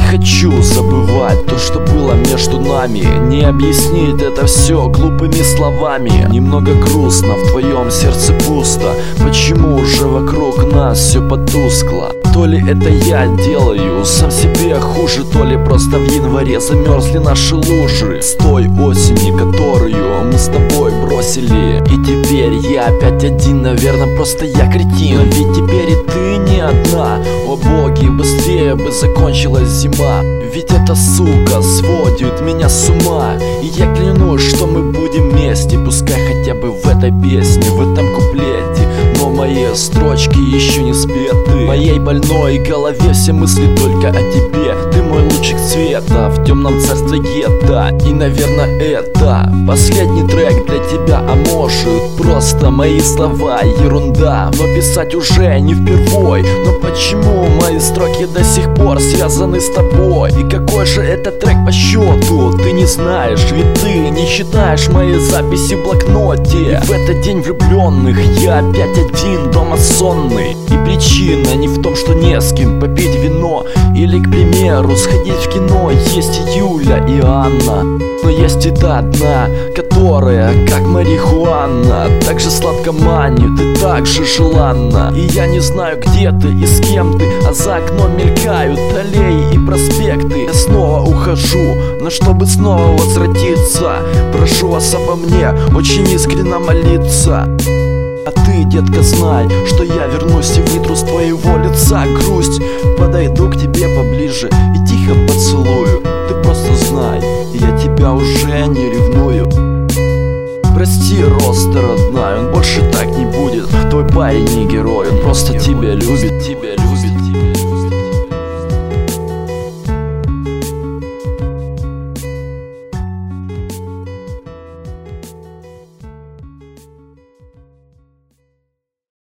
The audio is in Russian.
хочу забывать то, что было между нами. Не объяснить это все глупыми словами. Немного грустно, в твоем сердце пусто. Почему уже вокруг нас все потускло? То ли это я делаю сам себе хуже, то ли просто в январе замерзли наши лужи с той осени, которую мы с тобой бросили. И теперь я опять один, наверное, просто я кретин. Но ведь теперь и ты не одна. О боги, быстрее бы закончилась зима. Ведь эта сука сводит меня с ума. И я клянусь, что мы будем вместе. Пускай хотя бы в этой песне, в этом куплете. Но мои строчки еще не спеты. В моей больной голове все мысли только о тебе. Ты мой лучик света в темном царстве гетто. И, наверное, это последний трек для тебя. А может, просто мои слова ерунда. Но писать уже не впервой. Но почему мои строки до сих пор связаны с тобой? И какой же это трек по счету? Ты не знаешь, ведь ты не читаешь мои записи в блокноте. И в этот день влюбленных я опять один, дома сонный. И причина не в том, что не с кем попить вино или, к примеру, сходить в кино. Есть Юля и Анна, но есть и та одна, которая, как марихуана, так же сладко манит и так же желанна. И я не знаю, где ты и с кем ты, а за окном мелькают аллеи и проспекты. Я снова ухожу, но чтобы снова возвратиться, прошу вас обо мне очень искренне молиться. А ты, детка, знай, что я вернусь и вытру с твоего лица грусть. Подойду к тебе поближе и тихо поцелую. Ты просто знай, я тебя уже не ревную. Прости, Роста родная, он больше так не будет. Твой парень не герой, он просто тебя любит.